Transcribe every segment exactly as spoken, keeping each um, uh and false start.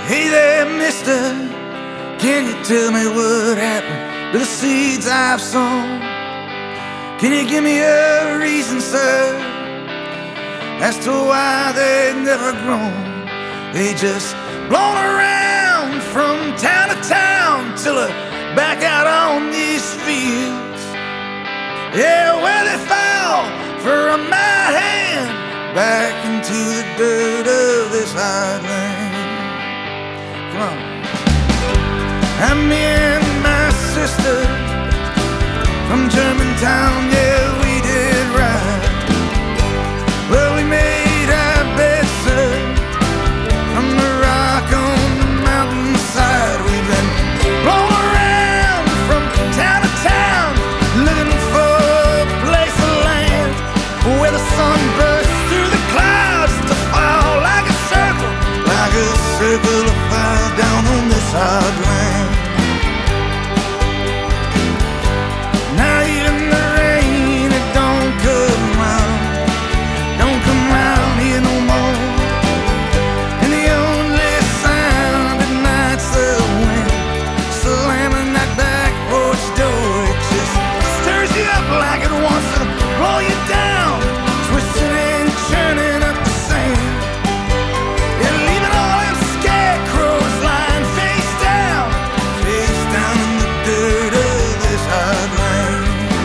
Hey there, mister, can you tell me what happened to the seeds I've sown? Can you give me a reason, sir, as to why they've never grown? They just blown around from town to town till they're back out on these fields. Yeah, where they fell from my hand back into the dirt of this hard land. Come on. And me and my sister from Germantown, yeah, we did right. Well, we made our bed, sir, from the rock on the mountainside. We've been blown around from town to town, looking for a place of land where the sun bursts through the clouds to fall like a circle, like a circle of fire down on this hard land. Now even the rain, it don't come round, don't come round here no more. And the only sound at night's the wind slamming that back porch door. It just stirs you up like it wants to blow you down, twisting and churning up the sand. Yeah, leaving all them scarecrows lying face down, face down in the dirt of this hard land.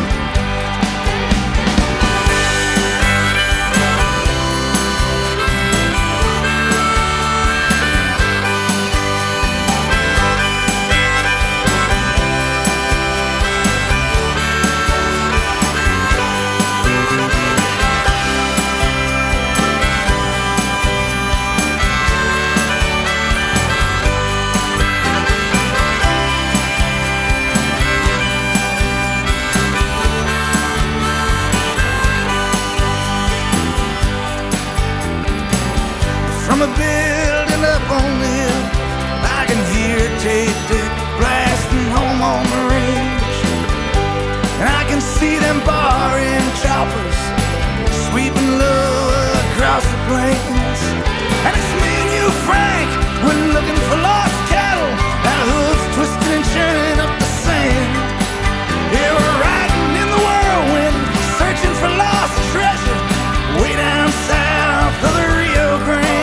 From a building up on the hill, I can hear Tate Dick blasting home on the range. And I can see them barring choppers sweeping low across the plains. And it's me and you, Frank, we're looking for lost cattle, our hooves twisting and churning up the sand. Yeah, we're riding in the whirlwind, searching for lost treasure way down south of the Rio Grande.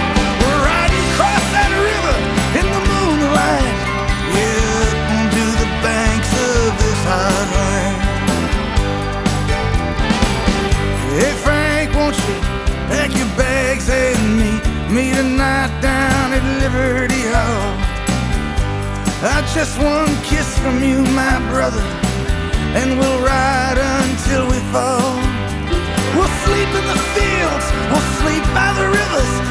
Hey Frank, won't you pack your bags and meet me tonight down at Liberty Hall? Uh, just one kiss from you, my brother, and we'll ride until we fall. We'll sleep in the fields, we'll sleep by the rivers,